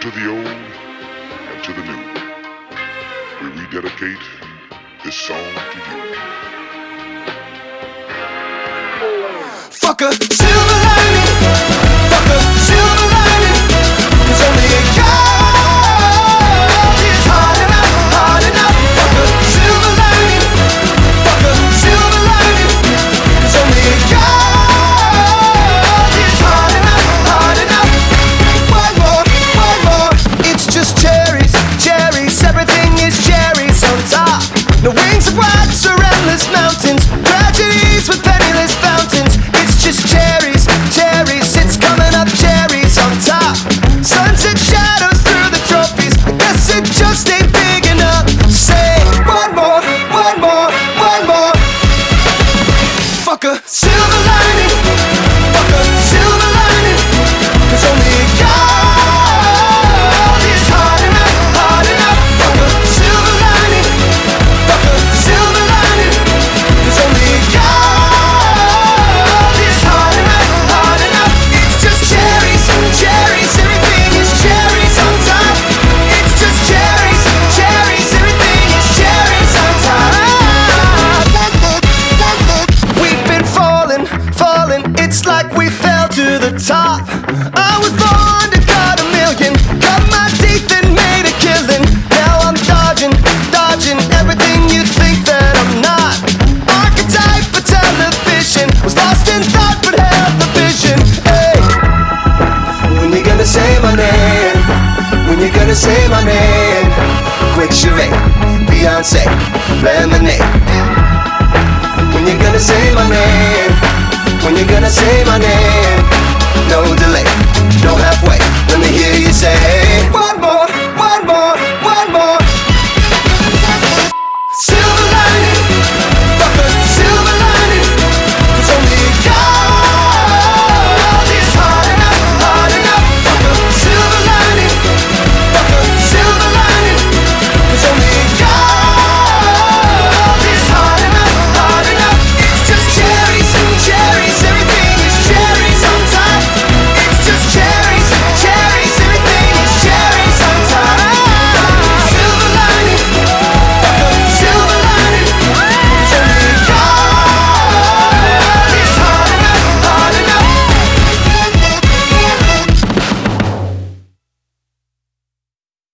to the old and to the new, we rededicate this song to you. Fuck a silver lining, fuck a silver lining. It's only a God is hard enough. Fuck a silver lining, fuck a silver lining. It's only a God is hard enough. One more. It's just cherries, everything is cherries on top. No wings of rocks or endless mountains, tragedies with penniless fountains. It's just cherries, it's coming up cherries on top. Sunset shadows through the trophies, I guess it just ain't big enough. Say one more. Fuck a silver lining, fuck a silver lining. Cause only God is hard enough. Fuck a silver lining, fuck a silver lining. Cause only God is hard enough. It's just cherries, everything is cherries on top. It's just cherries, everything is cherries on top. We've been falling, it's like we fell to the top. I was born to cut a million, cut my teeth and made a killing. Now I'm dodging everything you think that I'm not. Archetype for television, was lost in thought but held the vision. Hey, when you gonna say my name? When you gonna say my name? Quick charade, Beyonce, lemonade. When you gonna say my name? When you gonna say my name? No delay.